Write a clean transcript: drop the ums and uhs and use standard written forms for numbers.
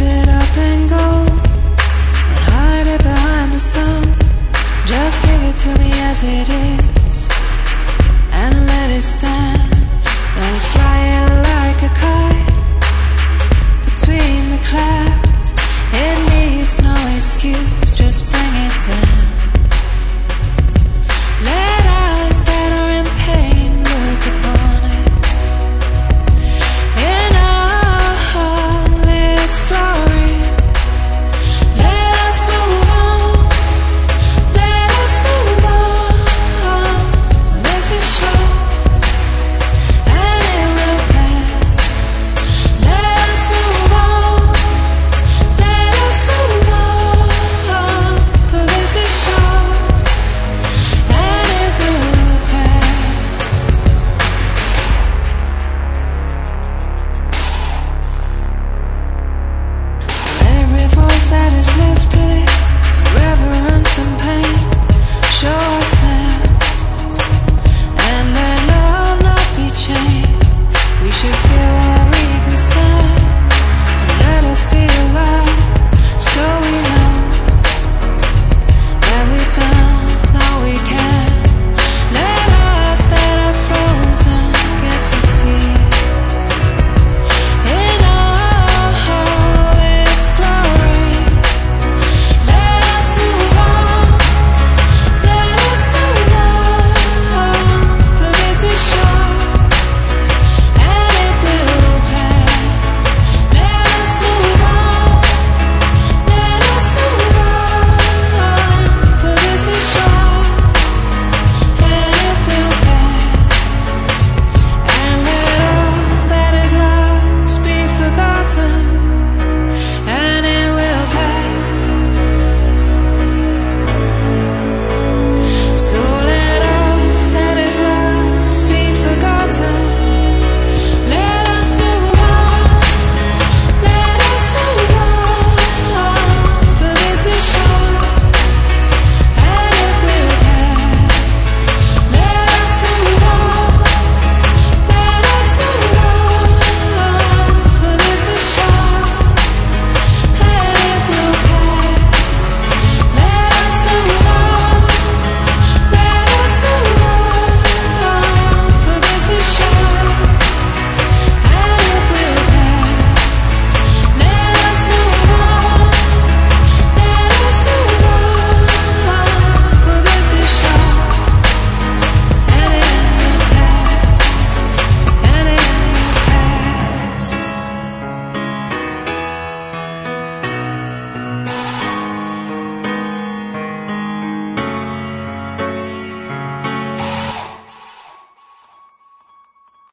it up and go. Don't hide it behind the sun. Just give it to me as it is and let it stand. Don't fly it like a kite between the clouds. It needs no excuse, just bring it down.